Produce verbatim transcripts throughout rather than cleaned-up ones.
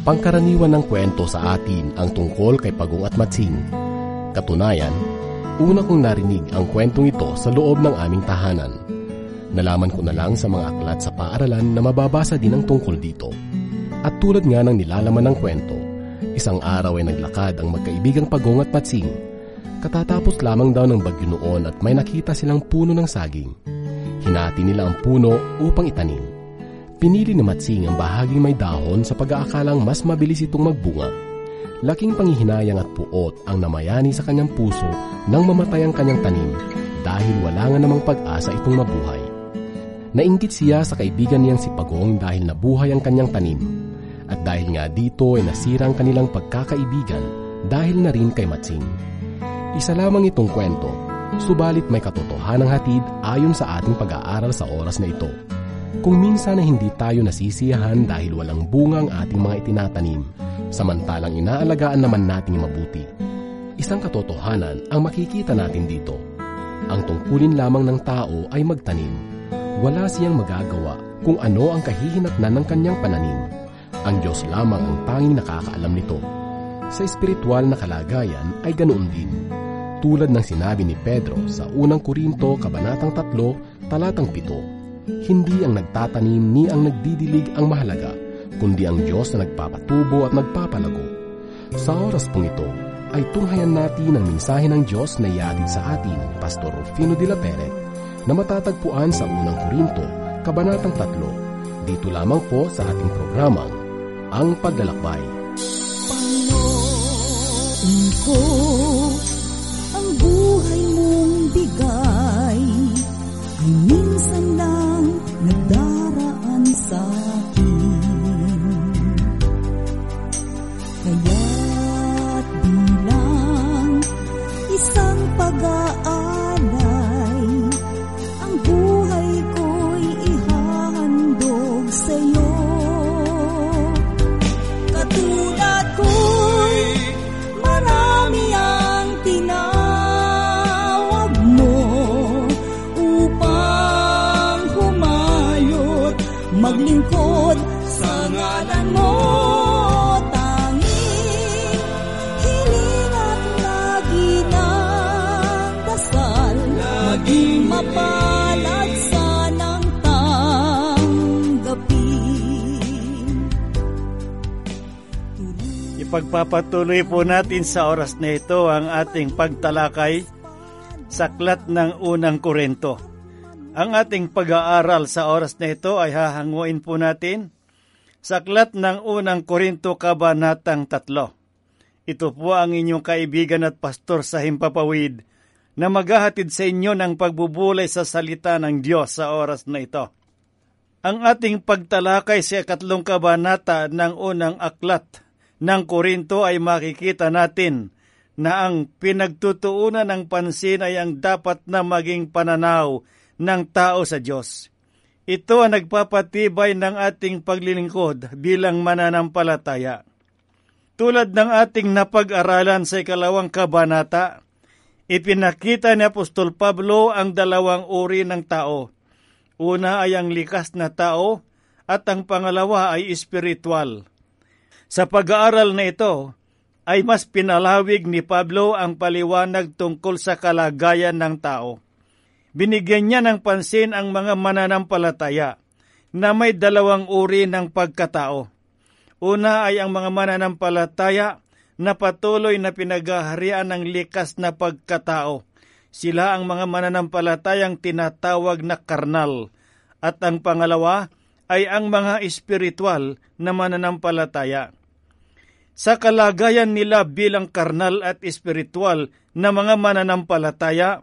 Pangkaraniwan ng kwento sa atin ang tungkol kay Pagong at Matsing. Katunayan, una kong narinig ang kwentong ito sa loob ng aming tahanan. Nalaman ko na lang sa mga aklat sa paaralan na mababasa din ang tungkol dito. At tulad nga ng nilalaman ng kwento, isang araw ay naglakad ang magkaibigang Pagong at Matsing. Katatapos lamang daw ng bagyo noon at may nakita silang puno ng saging. Hinati nila ang puno upang itanim. Pinili ni Matsing ang bahaging may dahon sa pag-aakalang mas mabilis itong magbunga. Laking panghihinayang at puot ang namayani sa kanyang puso nang mamatay ang kanyang tanim dahil wala nga namang pag-asa itong mabuhay. Nainggit siya sa kaibigan niyang si Pagong dahil nabuhay ang kanyang tanim. At dahil nga dito ay nasira ang kanilang pagkakaibigan dahil na rin kay Matsing. Isa lamang itong kwento, subalit may katotohanang hatid ayon sa ating pag-aaral sa oras na ito. Kung minsan na hindi tayo nasisiyahan dahil walang bunga ang ating mga itinatanim, samantalang inaalagaan naman nating mabuti. Isang katotohanan ang makikita natin dito. Ang tungkulin lamang ng tao ay magtanim. Wala siyang magagawa kung ano ang kahihinatnan ng kanyang pananim. Ang Diyos lamang ang tanging nakakaalam nito. Sa espiritual na kalagayan ay ganoon din. Tulad ng sinabi ni Pedro sa unang Korinto, kabanatang tatlo, talatang pito. Hindi ang nagtatanim ni ang nagdidilig ang mahalaga, kundi ang Diyos na nagpapatubo at nagpapalago. Sa oras pong ito, ay tunghayan natin ang mensahe ng Diyos na iatid sa atin, Pastor Rufino de la Peret, na matatagpuan sa unang Korinto, kabanatang tatlo. Dito lamang po sa ating programang, Ang Paglalakbay. Panginoon ko, ang buhay mong bigay ay minsan lang nagdaraan sa akin. Kaya't bilang isang pag-aalay, ang buhay ko'y ihahandog sa'yo. Katulad ko'y marami ang tinawag mo upang humayot, maglingkod sa ngalan mo. Tanging hiling at lagi ng dasal, maging mapalad sanang tanggapin. Ipagpapatuloy po natin sa oras na ito ang ating pagtalakay sa aklat ng unang Korinto. Ang ating pag-aaral sa oras na ito ay hahanguin po natin sa aklat ng unang Korinto, kabanatang tatlo. Ito po ang inyong kaibigan at pastor sa Himpapawid na maghahatid sa inyo ng pagbubulay sa salita ng Diyos sa oras na ito. Ang ating pagtalakay sa ikatlong kabanata ng unang aklat ng Korinto ay makikita natin na ang pinagtutuunan ng pansin ay ang dapat na maging pananaw ng tao sa Diyos. Ito ang nagpapatibay ng ating paglilingkod bilang mananampalataya. Tulad ng ating napag-aralan sa ikalawang kabanata, ipinakita ni Apostol Pablo ang dalawang uri ng tao. Una ay ang likas na tao at ang pangalawa ay espiritual. Sa pag-aaral na ito, ay mas pinalawig ni Pablo ang paliwanag tungkol sa kalagayan ng tao. Binigyan niya ng pansin ang mga mananampalataya na may dalawang uri ng pagkatao. Una ay ang mga mananampalataya na patuloy na pinaghaharian ng likas na pagkatao. Sila ang mga mananampalatayang tinatawag na karnal. At ang pangalawa ay ang mga espiritual na mananampalataya. Sa kalagayan nila bilang karnal at espiritual na mga mananampalataya,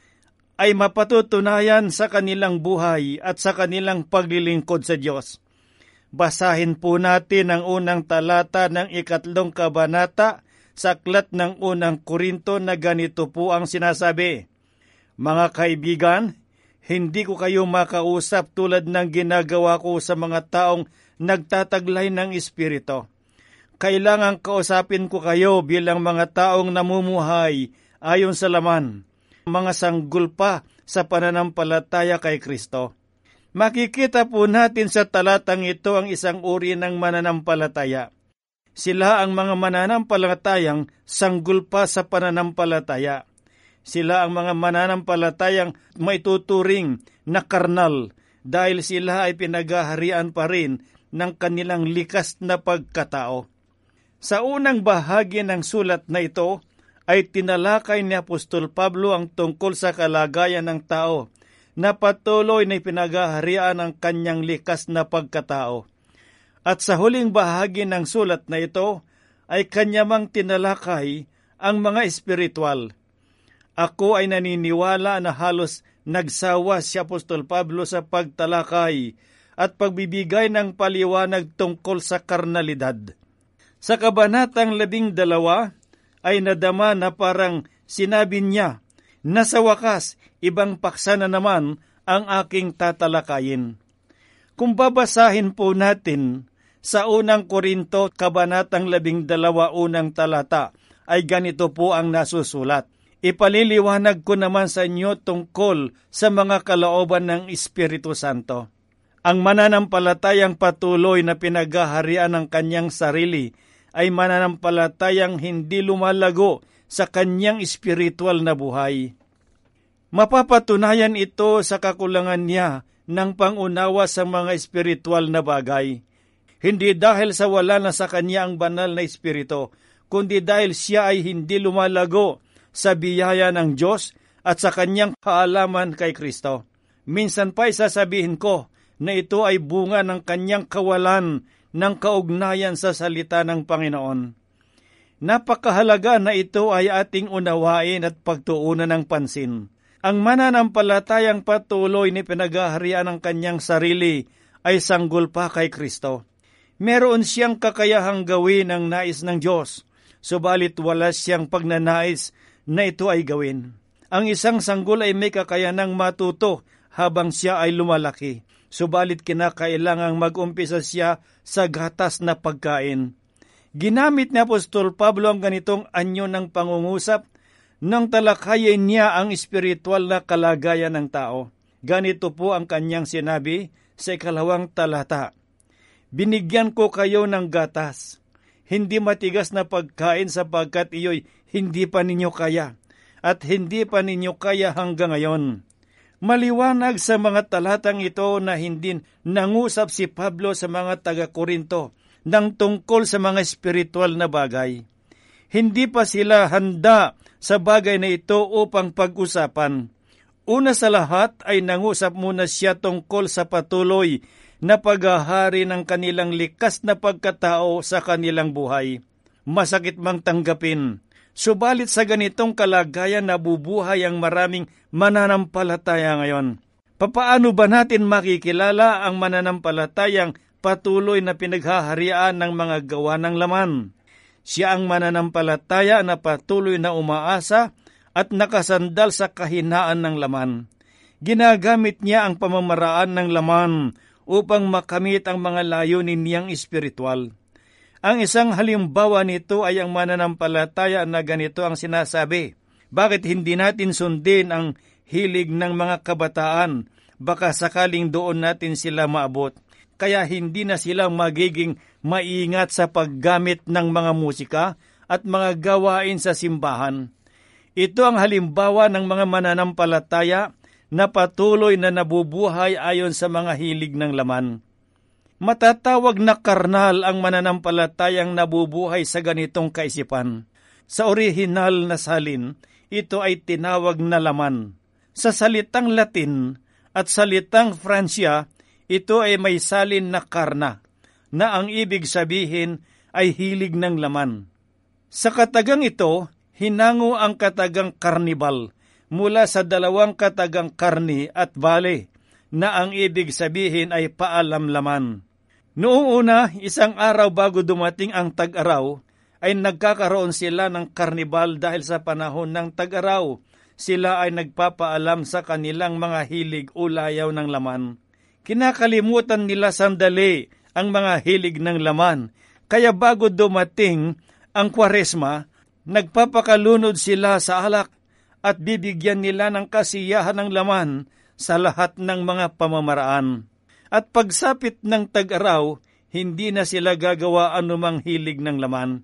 ay mapatutunayan sa kanilang buhay at sa kanilang paglilingkod sa Diyos. Basahin po natin ang unang talata ng ikatlong kabanata sa aklat ng unang Korinto na ganito po ang sinasabi. Mga kaibigan, hindi ko kayo makausap tulad ng ginagawa ko sa mga taong nagtataglay ng Espiritu. Kailangang kausapin ko kayo bilang mga taong namumuhay ayon sa laman, mga sanggol pa sa pananampalataya kay Kristo. Makikita po natin sa talatang ito ang isang uri ng mananampalataya. Sila ang mga mananampalatayang sanggol pa sa pananampalataya. Sila ang mga mananampalatayang maituturing na karnal dahil sila ay pinaghaharian pa rin ng kanilang likas na pagkatao. Sa unang bahagi ng sulat na ito ay tinalakay ni Apostol Pablo ang tungkol sa kalagayan ng tao na patuloy na pinaghaharian ng kanyang likas na pagkatao. At sa huling bahagi ng sulat na ito ay kanyamang tinalakay ang mga espiritual. Ako ay naniniwala na halos nagsawa si Apostol Pablo sa pagtalakay at pagbibigay ng paliwanag tungkol sa karnalidad. Sa kabanatang labing dalawa ay nadama na parang sinabi niya na sa wakas ibang paksa na naman ang aking tatalakayin. Kung babasahin po natin sa unang Korinto, kabanatang labing dalawa, unang talata, ay ganito po ang nasusulat. Ipaliliwanag ko naman sa inyo tungkol sa mga kalooban ng Espiritu Santo. Ang mananampalatayang patuloy na pinaghaharian ng kanyang sarili ay mananampalatayang hindi lumalago sa kanyang espiritual na buhay. Mapapatunayan ito sa kakulangan niya ng pangunawa sa mga espiritual na bagay. Hindi dahil sa wala na sa kanya ang banal na espiritu, kundi dahil siya ay hindi lumalago sa biyaya ng Diyos at sa kanyang kaalaman kay Kristo. Minsan pa isasabihin ko na ito ay bunga ng kanyang kawalan ng kaugnayan sa salita ng Panginoon. Napakahalaga na ito ay ating unawain at pagtuunan ng pansin. Ang mananampalatayang patuloy ni pinaghaharian ng kanyang sarili ay sanggol pa kay Kristo. Meron siyang kakayahang gawin ang nais ng Diyos, subalit wala siyang pagnanais na ito ay gawin. Ang isang sanggol ay may kakayanang matuto habang siya ay lumalaki, subalit kinakailangang mag-umpisa siya sa gatas na pagkain. Ginamit ni Apostol Pablo ang ganitong anyo ng pangungusap nang talakayin niya ang espiritual na kalagayan ng tao. Ganito po ang kanyang sinabi sa ikalawang talata. Binigyan ko kayo ng gatas, hindi matigas na pagkain sapagkat iyo'y hindi pa ninyo kaya, at hindi pa ninyo kaya hanggang ngayon. Maliwanag sa mga talatang ito na hindi nangusap si Pablo sa mga taga-Korinto ng tungkol sa mga espiritual na bagay. Hindi pa sila handa sa bagay na ito upang pag-usapan. Una sa lahat ay nangusap muna siya tungkol sa patuloy na paghahari ng kanilang likas na pagkatao sa kanilang buhay. Masakit mang tanggapin, subalit sa ganitong kalagayan nabubuhay ang maraming mananampalataya ngayon. Papaano ba natin makikilala ang mananampalatayang patuloy na pinaghaharian ng mga gawa ng laman? Siya ang mananampalataya na patuloy na umaasa at nakasandal sa kahinaan ng laman. Ginagamit niya ang pamamaraan ng laman upang makamit ang mga layunin niyang espiritual. Ang isang halimbawa nito ay ang mananampalataya na ganito ang sinasabi. Bakit hindi natin sundin ang hilig ng mga kabataan? Baka sakaling doon natin sila maabot. Kaya hindi na sila magiging maingat sa paggamit ng mga musika at mga gawain sa simbahan. Ito ang halimbawa ng mga mananampalataya na patuloy na nabubuhay ayon sa mga hilig ng laman. Matatawag na karnal ang mananampalatayang nabubuhay sa ganitong kaisipan. Sa orihinal na salin, ito ay tinawag na laman. Sa salitang Latin at salitang Fransya, ito ay may salin na karna, na ang ibig sabihin ay hilig ng laman. Sa katagang ito, hinango ang katagang karnibal mula sa dalawang katagang karni at bale, na ang ibig sabihin ay paalamlaman. Noong una, isang araw bago dumating ang tag-araw, ay nagkakaroon sila ng karnibal dahil sa panahon ng tag-araw. Sila ay nagpapaalam sa kanilang mga hilig o layaw ng laman. Kinakalimutan nila sandali ang mga hilig ng laman, kaya bago dumating ang Kwaresma, nagpapakalunod sila sa alak at bibigyan nila ng kasiyahan ng laman sa lahat ng mga pamamaraan. At pagsapit ng tag-araw, hindi na sila gagawa anumang hilig ng laman.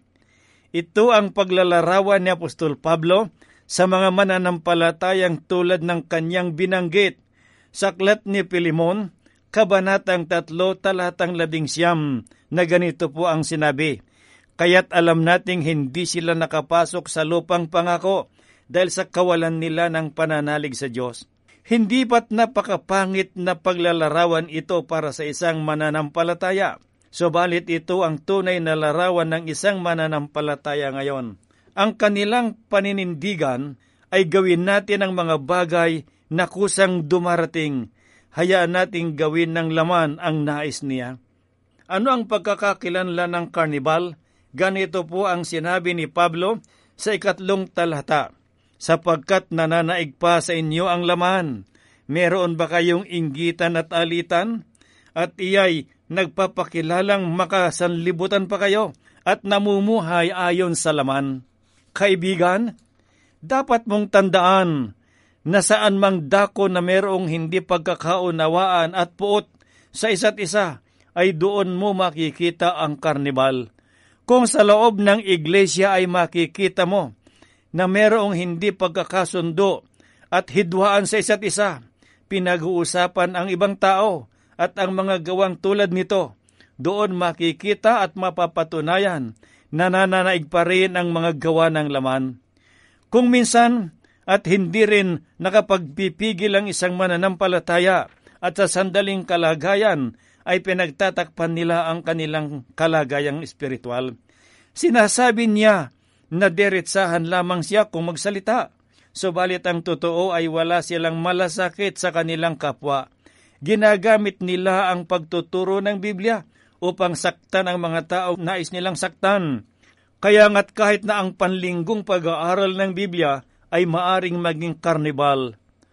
Ito ang paglalarawan ni Apostol Pablo sa mga mananampalatayang tulad ng kanyang binanggit sa aklat ni Pilemon, Kabanatang tatlo, talatang labing siyam, na ganito po ang sinabi, "Kaya't alam nating hindi sila nakapasok sa lupang pangako dahil sa kawalan nila ng pananalig sa Diyos." Hindi ba't napakapangit na paglalarawan ito para sa isang mananampalataya? Subalit ito ang tunay na larawan ng isang mananampalataya ngayon. Ang kanilang paninindigan ay gawin natin ang mga bagay na kusang dumarating. Hayaan nating gawin ng laman ang nais niya. Ano ang pagkakakilanlan ng karnibal? Ganito po ang sinabi ni Pablo sa ikatlong talata, "Sapagkat nananaig pa sa inyo ang laman, meron ba kayong inggitan at alitan? At iyay nagpapakilalang makasanlibutan pa kayo at namumuhay ayon sa laman." Kaibigan, dapat mong tandaan na saan mang dako na merong hindi pagkakaunawaan at puot sa isa't isa, ay doon mo makikita ang karnibal. Kung sa loob ng iglesia ay makikita mo na merong hindi pagkakasundo at hidwaan sa isa't isa, pinag-uusapan ang ibang tao at ang mga gawang tulad nito, doon makikita at mapapatunayan na nananaig pa rin ang mga gawa ng laman. Kung minsan at hindi rin nakapagpipigil ang isang mananampalataya at sa sandaling kalagayan ay pinagtatakpan nila ang kanilang kalagayang espiritual. Sinasabi niya na diretsahan lamang siya kung magsalita, subalit ang totoo ay wala silang malasakit sa kanilang kapwa. Ginagamit nila ang pagtuturo ng Biblia upang saktan ang mga tao nais nilang saktan. Kaya nga't kahit na ang panlinggong pag-aaral ng Biblia ay maaring maging karnibal,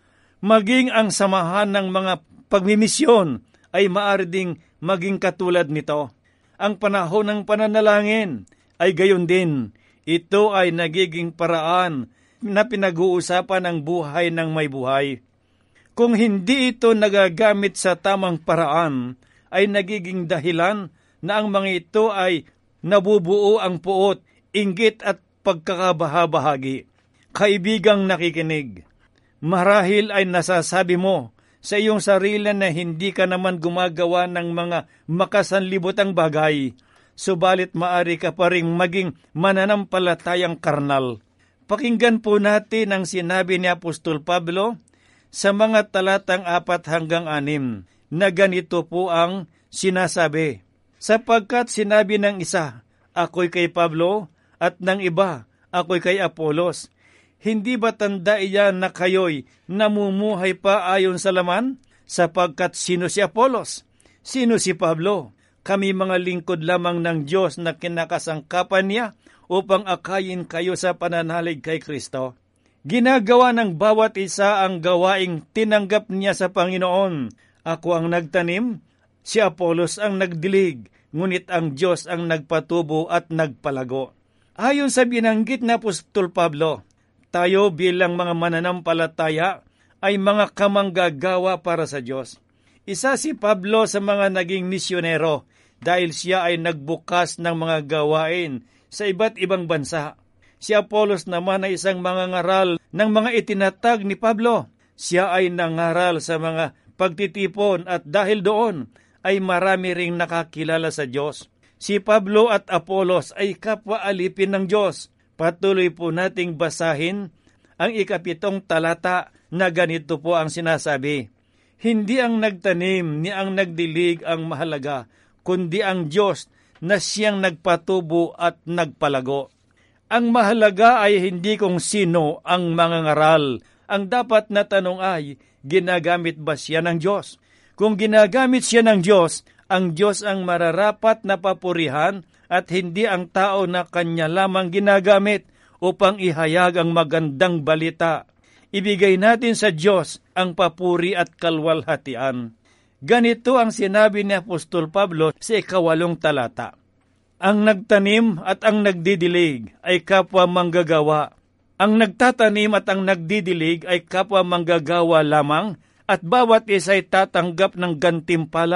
maging ang samahan ng mga pagmimisyon ay maaari ding maging katulad nito. Ang panahon ng pananalangin ay gayon din. Ito ay nagiging paraan na pinag-uusapan ang buhay ng may buhay. Kung hindi ito nagagamit sa tamang paraan, ay nagiging dahilan na ang mga ito ay nabubuo ang puot, inggit at pagkakabahabahagi. Kaibigang nakikinig, marahil ay nasasabi mo sa iyong sarili na hindi ka naman gumagawa ng mga makasanlibutang bagay, subalit maari ka pa ring maging mananampalatayang karnal. Pakinggan po natin ang sinabi ni Apostol Pablo sa mga talatang apat hanggang anim, na ganito po ang sinasabi, "Sapagkat sinabi ng isa, ako'y kay Pablo, at ng iba, ako'y kay Apolos. Hindi ba tanda iyan na kayo'y namumuhay pa ayon sa laman? Sapagkat sino si Apolos? Sino si Pablo? Kami mga lingkod lamang ng Diyos na kinakasangkapan niya upang akayin kayo sa pananalig kay Kristo. Ginagawa ng bawat isa ang gawaing tinanggap niya sa Panginoon. Ako ang nagtanim, si Apolos ang nagdilig, ngunit ang Diyos ang nagpatubo at nagpalago." Ayon sa binanggit na Apostol Pablo, tayo bilang mga mananampalataya ay mga kamanggagawa para sa Diyos. Isa si Pablo sa mga naging misyonero dahil siya ay nagbukas ng mga gawain sa iba't ibang bansa. Si Apolos naman ay isang mangangaral ng mga itinatag ni Pablo. Siya ay nangaral sa mga pagtitipon at dahil doon ay marami ring nakakilala sa Diyos. Si Pablo at Apolos ay kapwa alipin ng Diyos. Patuloy po nating basahin ang ikapitong talata na ganito po ang sinasabi, "Hindi ang nagtanim ni ang nagdilig ang mahalaga, kundi ang Diyos na siyang nagpatubo at nagpalago." Ang mahalaga ay hindi kung sino ang mangangaral. Ang dapat na tanong ay, ginagamit ba siya ng Diyos? Kung ginagamit siya ng Diyos, ang Diyos ang mararapat na papurihan at hindi ang tao na kanya lamang ginagamit upang ihayag ang magandang balita. Ibigay natin sa Diyos ang papuri at kalwalhatian. Ganito ang sinabi ni Apostol Pablo sa ikawalong talata, "Ang nagtanim at ang nagdidilig ay kapwa manggagawa. Ang nagtatanim at ang nagdidilig ay kapwa manggagawa lamang, at bawat isa ay tatanggap ng gantimpala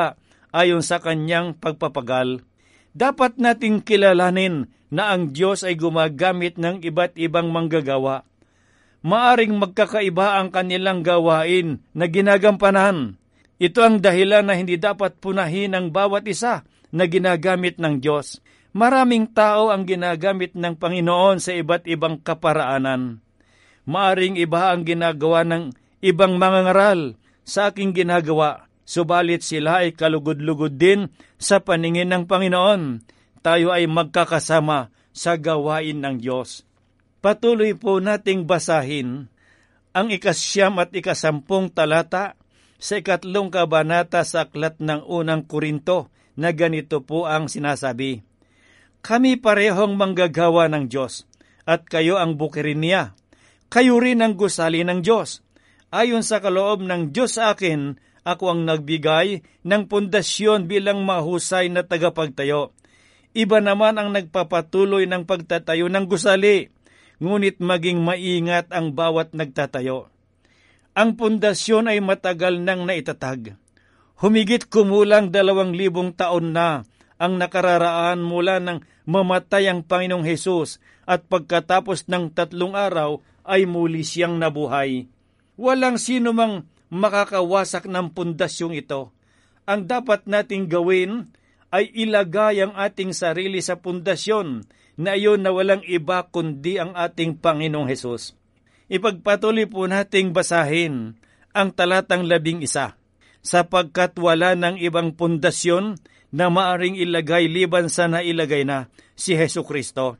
ayon sa kanyang pagpapagal. Dapat nating kilalanin na ang Diyos ay gumagamit ng iba't ibang manggagawa. Maaring magkakaiba ang kanilang gawain na ginagampanan. Ito ang dahilan na hindi dapat punahin ang bawat isa na ginagamit ng Diyos. Maraming tao ang ginagamit ng Panginoon sa iba't ibang kaparaanan. Maaring iba ang ginagawa ng ibang mangangaral sa aking ginagawa, subalit sila ay kalugod-lugod din sa paningin ng Panginoon. Tayo ay magkakasama sa gawain ng Diyos. Patuloy po nating basahin ang ikasyam at ikasampung talata sa ikatlong kabanata sa aklat ng unang Korinto na ganito po ang sinasabi. Kami parehong manggagawa ng Diyos at kayo ang bukirin niya. Kayo rin ang gusali ng Diyos. Ayon sa kaloob ng Diyos sa akin, ako ang nagbigay ng pundasyon bilang mahusay na tagapagtayo. Iba naman ang nagpapatuloy ng pagtatayo ng gusali, ngunit maging maingat ang bawat nagtatayo. Ang pundasyon ay matagal nang naitatag. Humigit kumulang dalawang libong taon na ang nakararaan mula nang mamatay ang Panginoong Hesus at pagkatapos ng tatlong araw ay muli siyang nabuhay. Walang sino mang makakawasak ng pundasyong ito. Ang dapat nating gawin ay ilagay ang ating sarili sa pundasyon na iyon na walang iba kundi ang ating Panginoong Hesus. Ipagpatuloy po nating basahin ang talatang labing isa, sapagkat wala ng ibang pundasyon na maaring ilagay liban sa nailagay na si Hesukristo.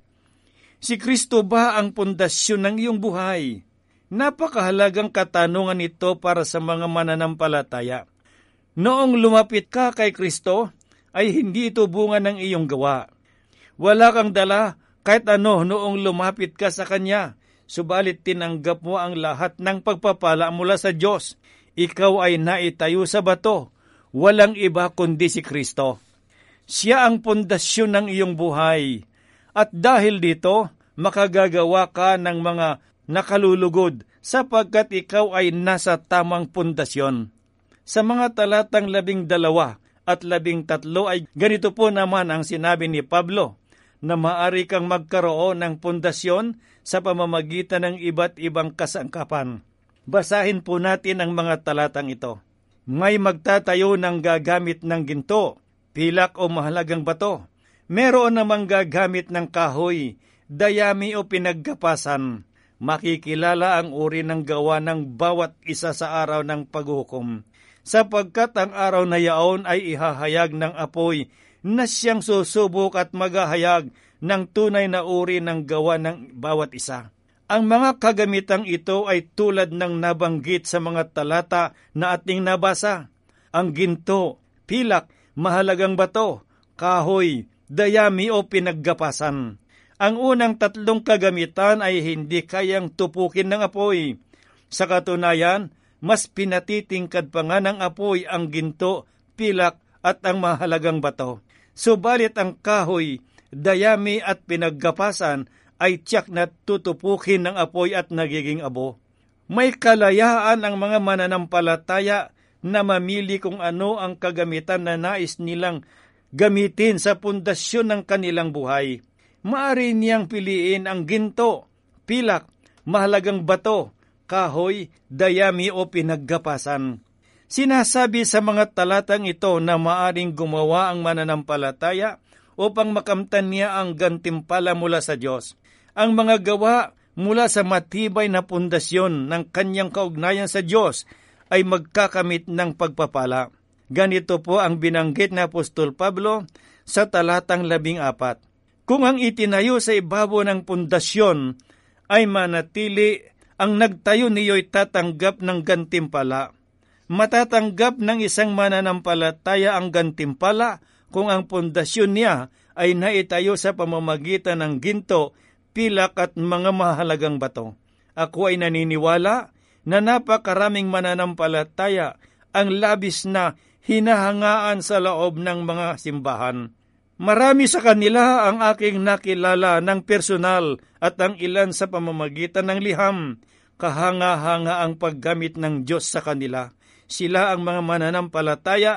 Si Kristo ba ang pundasyon ng iyong buhay? Napakahalagang katanungan ito para sa mga mananampalataya. Noong lumapit ka kay Kristo, ay hindi ito bunga ng iyong gawa. Wala kang dala kahit ano noong lumapit ka sa Kanya, subalit tinanggap mo ang lahat ng pagpapala mula sa Diyos. Ikaw ay naitayo sa bato, walang iba kundi si Kristo. Siya ang pundasyon ng iyong buhay. At dahil dito, makagagawa ka ng mga nakalulugod sapagkat ikaw ay nasa tamang pundasyon. Sa mga talatang labing dalawa at labing tatlo ay ganito po naman ang sinabi ni Pablo, na maari kang magkaroon ng pundasyon sa pamamagitan ng iba't ibang kasangkapan. Basahin po natin ang mga talatang ito. May magtatayo ng gagamit ng ginto, pilak o mahalagang bato. Meron namang gagamit ng kahoy, dayami o pinaggapasan. Makikilala ang uri ng gawa ng bawat isa sa araw ng paghukom. Sapagkat ang araw na yaon ay ihahayag ng apoy na siyang susubok at maghahayag ng tunay na uri ng gawa ng bawat isa. Ang mga kagamitang ito ay tulad ng nabanggit sa mga talata na ating nabasa. Ang ginto, pilak, mahalagang bato, kahoy, dayami o pinaggapasan. Ang unang tatlong kagamitan ay hindi kayang tupukin ng apoy. Sa katunayan, mas pinatitingkad pa nga ng apoy ang ginto, pilak at ang mahalagang bato. Subalit ang kahoy, dayami at pinaggapasan ay tiyak na tutupukin ng apoy at nagiging abo. May kalayaan ang mga mananampalataya na mamili kung ano ang kagamitan na nais nilang gamitin sa pundasyon ng kanilang buhay. Maari niyang piliin ang ginto, pilak, mahalagang bato, kahoy, dayami o pinaggapasan. Sinasabi sa mga talatang ito na maaring gumawa ang mananampalataya upang makamtan niya ang gantimpala mula sa Diyos. Ang mga gawa mula sa matibay na pundasyon ng kanyang kaugnayan sa Diyos ay magkakamit ng pagpapala. Ganito po ang binanggit na Apostol Pablo sa talatang labing apat. Kung ang itinayo sa ibabaw ng pundasyon ay manatili, ang nagtayo niyo'y tatanggap ng gantimpala. Matatanggap ng isang mananampalataya ang gantimpala kung ang pundasyon niya ay naitayo sa pamamagitan ng ginto, pilak at mga mahalagang bato. Ako ay naniniwala na napakaraming mananampalataya ang labis na hinahangaan sa loob ng mga simbahan. Marami sa kanila ang aking nakilala ng personal at ang ilan sa pamamagitan ng liham. Kahanga-hanga ang paggamit ng Diyos sa kanila. Sila ang mga mananampalataya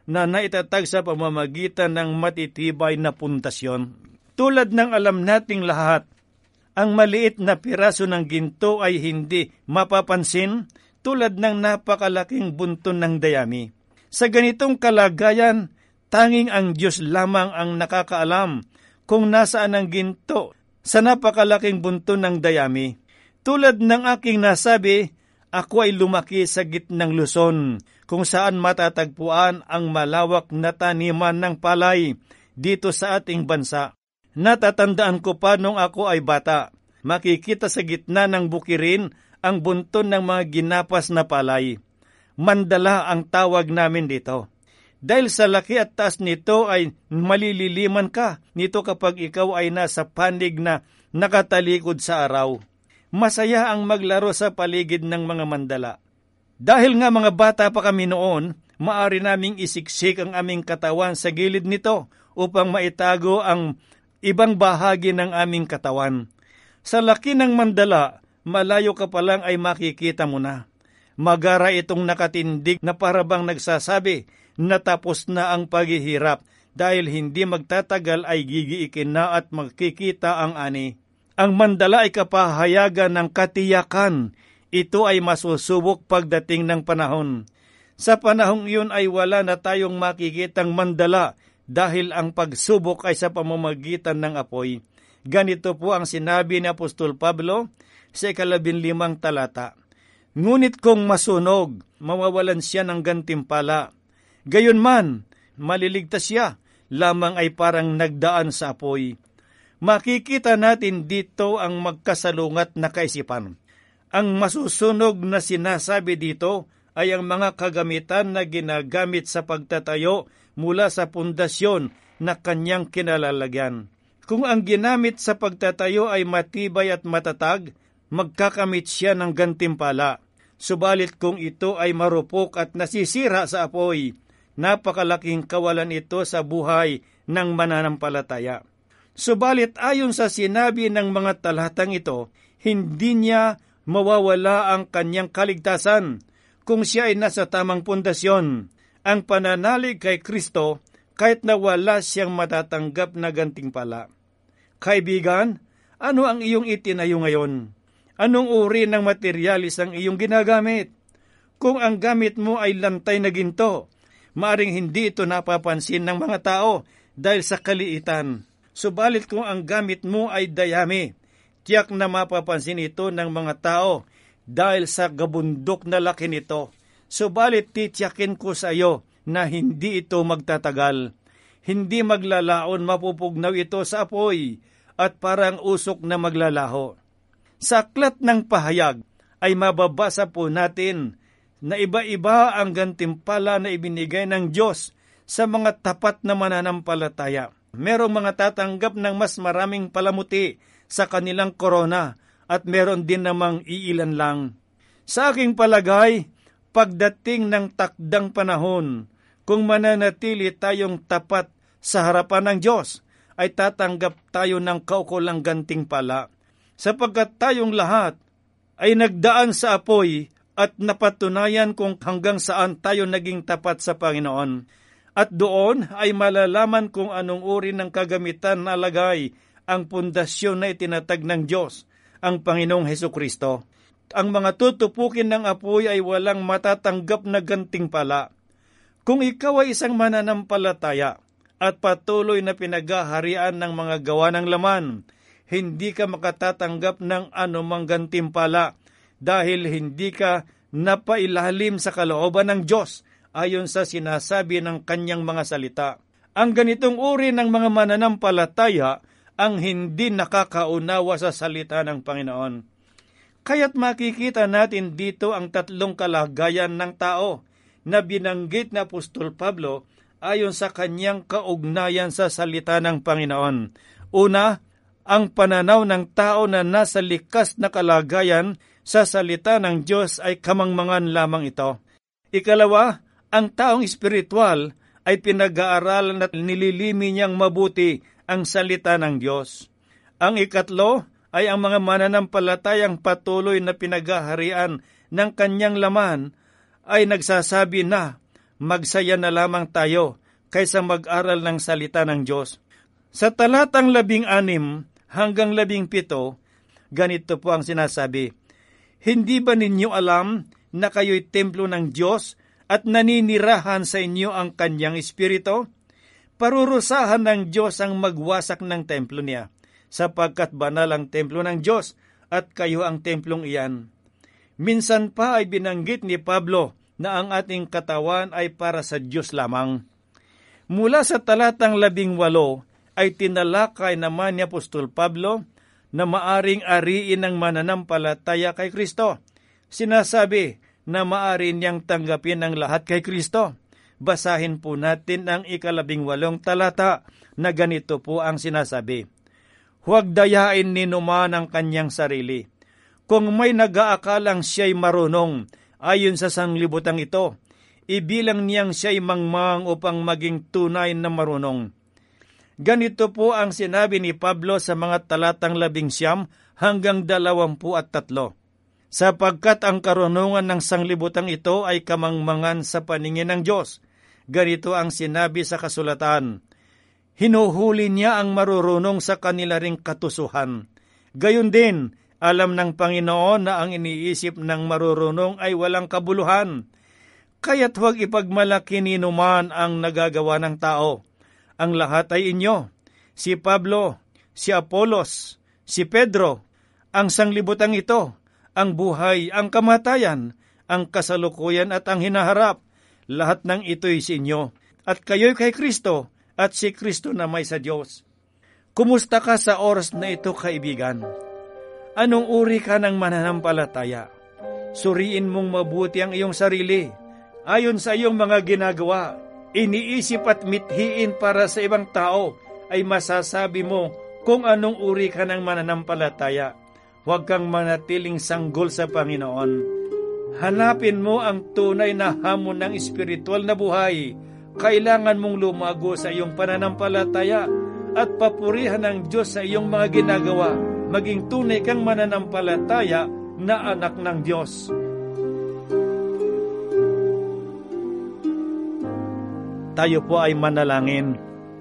na naitatag sa pamamagitan ng matitibay na pundasyon. Tulad ng alam nating lahat, ang maliit na piraso ng ginto ay hindi mapapansin tulad ng napakalaking bunton ng dayami. Sa ganitong kalagayan, tanging ang Diyos lamang ang nakakaalam kung nasaan ang ginto sa napakalaking bunton ng dayami. Tulad ng aking nasabi, ako ay lumaki sa gitnang Luzon, kung saan matatagpuan ang malawak na taniman ng palay dito sa ating bansa. Natatandaan ko pa nung ako ay bata, makikita sa gitna ng bukirin ang bunton ng mga ginapas na palay. Mandala ang tawag namin dito. Dahil sa laki at taas nito ay malililiman ka nito kapag ikaw ay nasa panig na nakatalikod sa araw. Masaya ang maglaro sa paligid ng mga mandala. Dahil nga mga bata pa kami noon, maari naming isiksik ang aming katawan sa gilid nito upang maitago ang ibang bahagi ng aming katawan. Sa laki ng mandala, malayo ka pa lang ay makikita mo na. Magara itong nakatindig na parabang nagsasabi na tapos na ang paghihirap dahil hindi magtatagal ay gigiikin na at magkikita ang ani. Ang mandala ay kapahayagan ng katiyakan. Ito ay masusubok pagdating ng panahon. Sa panahong iyon ay wala na tayong makikitang mandala dahil ang pagsubok ay sa pamamagitan ng apoy. Ganito po ang sinabi ni Apostol Pablo sa ikalabinlimang talata. Ngunit kung masunog, mawawalan siya ng gantimpala. Gayunman, maliligtas siya, lamang ay parang nagdaan sa apoy. Makikita natin dito ang magkasalungat na kaisipan. Ang masusunog na sinasabi dito ay ang mga kagamitan na ginagamit sa pagtatayo mula sa pundasyon na kanyang kinalalagyan. Kung ang ginamit sa pagtatayo ay matibay at matatag, magkakamit siya ng gantimpala. Subalit kung ito ay marupok at nasisira sa apoy, napakalaking kawalan ito sa buhay ng mananampalataya. Subalit ayon sa sinabi ng mga talatang ito, hindi niya mawawala ang kanyang kaligtasan kung siya ay nasa tamang pundasyon. Ang pananalig kay Kristo kahit na wala siyang matatanggap na gantimpala. Kaibigan, ano ang iyong itinayo ngayon? Anong uri ng materialis ang iyong ginagamit? Kung ang gamit mo ay lantay na ginto, maaring hindi ito napapansin ng mga tao dahil sa kaliitan. Subalit kung ang gamit mo ay dayami, tiyak na mapapansin ito ng mga tao dahil sa gabundok na laki nito. Subalit titiyakin ko sa iyo na hindi ito magtatagal. Hindi maglalaon, mapupugnaw ito sa apoy at parang usok na maglalaho. Sa aklat ng pahayag ay mababasa po natin na iba-iba ang gantimpala na ibinigay ng Diyos sa mga tapat na mananampalataya. Merong mga tatanggap ng mas maraming palamuti sa kanilang korona at meron din namang iilan lang. Sa aking palagay, pagdating ng takdang panahon, kung mananatili tayong tapat sa harapan ng Diyos, ay tatanggap tayo ng kaukulang gantimpala. Sapagkat tayong lahat ay nagdaan sa apoy at napatunayan kung hanggang saan tayo naging tapat sa Panginoon. At doon ay malalaman kung anong uri ng kagamitan na lagay ang pundasyon na itinatag ng Diyos, ang Panginoong Hesukristo. Ang mga tutupukin ng apoy ay walang matatanggap na gantimpala. Kung ikaw ay isang mananampalataya at patuloy na pinaghaharian ng mga gawa ng laman, hindi ka makatatanggap ng anumang gantimpala dahil hindi ka napailalim sa kalooban ng Diyos ayon sa sinasabi ng kanyang mga salita. Ang ganitong uri ng mga mananampalataya ang hindi nakakaunawa sa salita ng Panginoon. Kaya't makikita natin dito ang tatlong kalagayan ng tao na binanggit na Apostol Pablo ayon sa kanyang kaugnayan sa salita ng Panginoon. Una, ang pananaw ng tao na nasa likas na kalagayan sa salita ng Diyos ay kamangmangan lamang ito. Ikalawa, ang taong espiritual ay pinag-aaralan at nililimi niyang mabuti ang salita ng Diyos. Ang ikatlo ay ang mga mananampalatayang patuloy na pinaghaharian ng kanyang laman ay nagsasabi na magsaya na lamang tayo kaysa mag-aral ng salita ng Diyos. Sa talatang labing anim hanggang labing pito, ganito po ang sinasabi, "Hindi ba ninyo alam na kayo'y templo ng Diyos at naninirahan sa inyo ang Kanyang Espiritu? Parurusahan ng Diyos ang magwasak ng templo niya, sapagkat banal ang templo ng Diyos at kayo ang templong iyan." Minsan pa ay binanggit ni Pablo na ang ating katawan ay para sa Diyos lamang. Mula sa talatang labing walo ay tinalakay naman ni Apostol Pablo na maaring ariin ng mananampalataya kay Kristo. Sinasabi na maaari niyang tanggapin ang lahat kay Kristo. Basahin po natin ang ikalabing walong talata na ganito po ang sinasabi, "Huwag dayain ni numan ang kanyang sarili. Kung may nag-aakalang siya'y marunong ayon sa sanglibutang ito, ibilang niyang siya'y mangmang upang maging tunay na marunong." Ganito po ang sinabi ni Pablo sa mga talatang labing siyam hanggang dalawampu at tatlo. "Sapagkat ang karunungan ng sanglibutang ito ay kamangmangan sa paningin ng Diyos. Ganito ang sinabi sa kasulatan, hinuhuli niya ang marurunong sa kanila ring katusuhan. Gayon din, alam ng Panginoon na ang iniisip ng marurunong ay walang kabuluhan. Kaya't huwag ipagmalaki ni numan ang nagagawa ng tao. Ang lahat ay inyo, si Pablo, si Apolos, si Pedro, ang sanglibutang ito, ang buhay, ang kamatayan, ang kasalukuyan at ang hinaharap. Lahat ng ito'y sa inyo, at kayo'y kay Kristo, at si Kristo na may sa Diyos." Kumusta ka sa oras na ito, kaibigan? Anong uri ka ng mananampalataya? Suriin mong mabuti ang iyong sarili. Ayon sa iyong mga ginagawa, iniisip at mithiin para sa ibang tao, ay masasabi mo kung anong uri ka ng mananampalataya. Huwag kang manatiling sanggol sa Panginoon. Hanapin mo ang tunay na hamon ng espiritual na buhay. Kailangan mong lumago sa iyong pananampalataya at papurihan ng Diyos sa iyong mga ginagawa. Maging tunay kang mananampalataya na anak ng Diyos. Tayo po ay manalangin.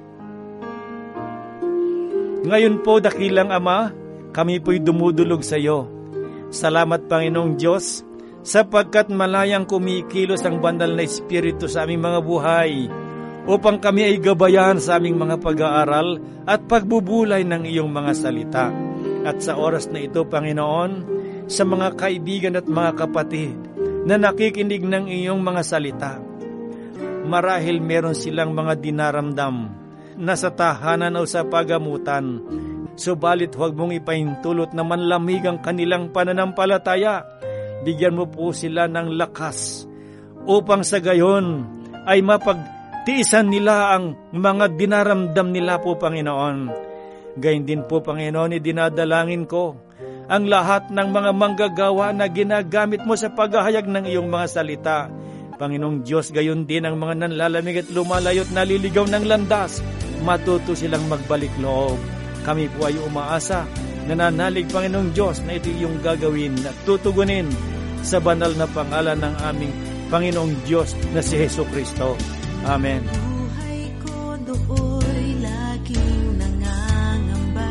Ngayon po, dakilang Ama, kami po'y dumudulog sa iyo. Salamat, Panginoong Diyos, sapagkat malayang kumikilos ang banal na Espiritu sa aming mga buhay, upang kami ay gabayan sa aming mga pag-aaral at pagbubulay ng iyong mga salita. At sa oras na ito, Panginoon, sa mga kaibigan at mga kapatid na nakikinig ng iyong mga salita, marahil meron silang mga dinaramdam na sa tahanan o sa pagamutan, subalit huwag mong ipahintulot na manlamig ang kanilang pananampalataya. Bigyan mo po sila ng lakas upang sa gayon ay mapagtiisan nila ang mga dinaramdam nila po, Panginoon. Gayon din po, Panginoon, idinadalangin ko ang lahat ng mga manggagawa na ginagamit mo sa paghahayag ng iyong mga salita. Panginoong Diyos, gayon din ang mga nanlalamig at lumalayo at naliligaw ng landas. Matuto silang magbalik loob. Kami po ay umaasa, nananalig, Panginoong Diyos, na ito yung gagawin at tutugunin sa banal na pangalan ng aming Panginoong Diyos na si Hesus Kristo. Amen. Buhay ko dooy laging nangangamba.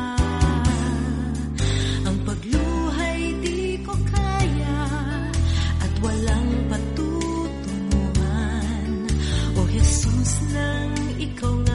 Ang pagluhay di ko kaya at walang patutunguhan. O Jesus, nang ikaw